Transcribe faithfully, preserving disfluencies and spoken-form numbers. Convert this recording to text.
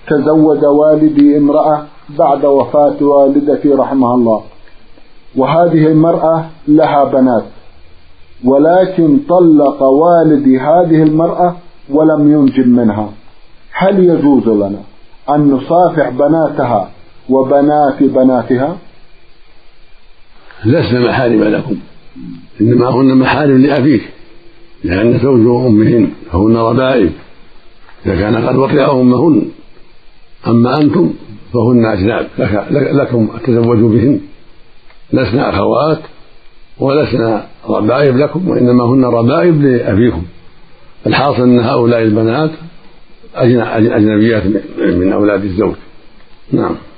تزوج والدي امرأة بعد وفاة والدتي رحمها الله، وهذه المرأة لها بنات، ولكن طلق والدي هذه المرأة ولم ينجب منها، هل يجوز لنا أن نصافح بناتها وبنات بناتها؟ لسنا محارم لكم، إنما هن محارم لأبيك، لأن زوج أمهن فهن ربائب إذا كان قد وطئ أمهن. أما أنتم فهن أجناب لكم تزوجوا بهن، لسنا أخوات ولسنا ربائب لكم، وإنما هن ربائب لأبيكم. الحاصل أن هؤلاء البنات أجنبيات من أولاد الزوج. نعم.